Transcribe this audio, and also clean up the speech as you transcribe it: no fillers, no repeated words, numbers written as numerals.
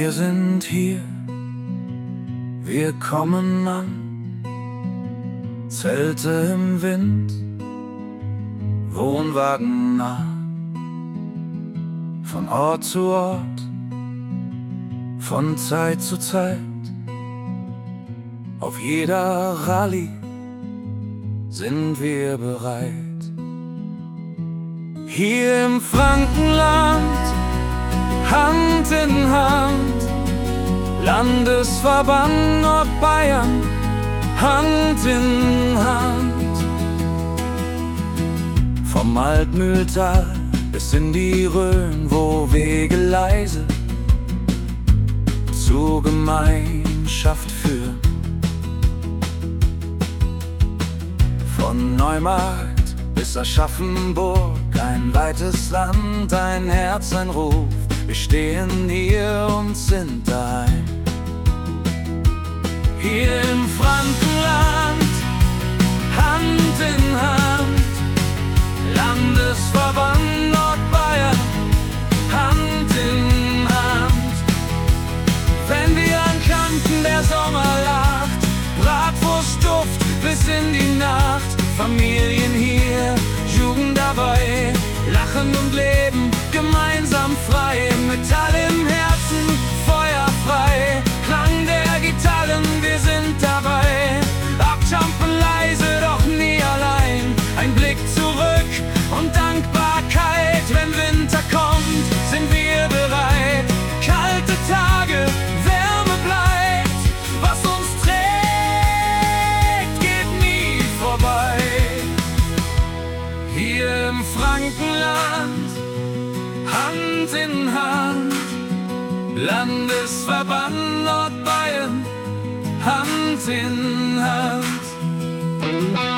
Wir sind hier, wir kommen an, Zelte im Wind, Wohnwagen nah, von Ort zu Ort, von Zeit zu Zeit. Auf jeder Rallye sind wir bereit. Hier im Frankenland, Hand in Hand, Landesverband Nordbayern, Hand in Hand. Vom Altmühltal bis in die Rhön, wo Wege leise zur Gemeinschaft führen. Von Neumarkt bis Aschaffenburg, ein weites Land, ein Herz, ein Ruf. Wir stehen hier und sind daheim. Hier im Frankenland, Hand in Hand, Landesverband Nordbayern, Hand in Hand. Wenn wir an Kanten der Sommer lacht, Bratwurstduft bis in die Nacht. Familien hier, Jugend dabei, lachen und leben gemeinsam frei. Metall im Herzen, feuerfrei, Klang der Gitarren, wir sind dabei. Abjumpen leise, doch nie allein. Ein Blick zurück und Dankbarkeit. Wenn Winter kommt, sind wir bereit. Kalte Tage, Wärme bleibt. Was uns trägt, geht nie vorbei. Hier im Frankenland, Hand in Hand, Landesverband Nordbayern, Hand in Hand.